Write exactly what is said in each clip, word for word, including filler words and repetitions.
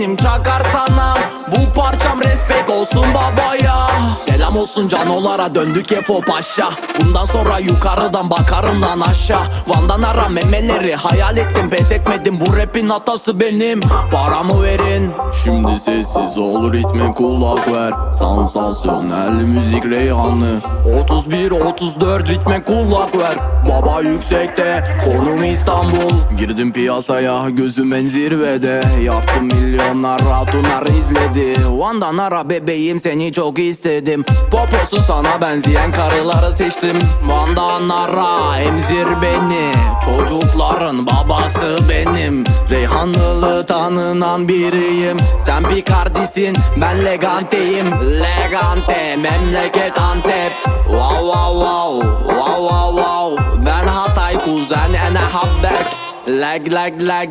kuzenim çakar sana. Bu parçam respekt olsun babaya. Selam olsun canolara, döndük Efo Paşa. Bundan sonra yukarıdan bakarım lan aşağı. Van'dan ara memeleri hayal ettim, pes etmedim, bu rapin hatası benim. Paramı verin. Şimdi sessiz ol, ritme kulak ver. Sansasyonel müzik reyhanı. Otuz bir otuz dört ritme kulak ver. Baba yüksekte, konum İstanbul. Girdim piyasaya, gözüm en zirvede. Yaptım milyonlar, hatunlar izledi. Van'dan ara bebeğim, seni çok istedim. Poposu sana benzeyen karıları seçtim. Van'dan ara emzir beni. Çocukların babası benim. Reyhanlılı tanınan biriyim. Sen Picardisin, ben Legante'yim. Legante, memleket Antep. Wow wow wow, wow wow wow. Ben Hatay kuzen, ene habbek. Leg leg leg.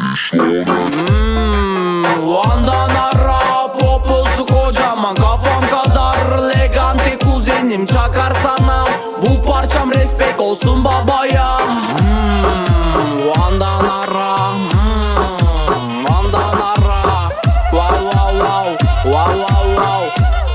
Hmm, Van'dan ara, poposu kocaman, kafam kadar. Legante kuzenim çakar sana. Bu parçam respekt olsun babaya. Hmm, Van'dan ara, hmm, Van'dan ara. Wow wow wow, wow wow wow.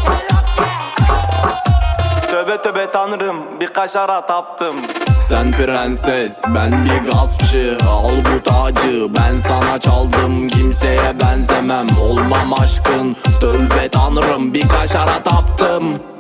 Tövbe tövbe tanrım, birkaç ara taptım. Sen prenses, ben bir gaspçı. Al bu tacı, ben sana çaldım. Kimseye benzemem, olmam aşkın. Tövbe tanrım, birkaç ara taptım.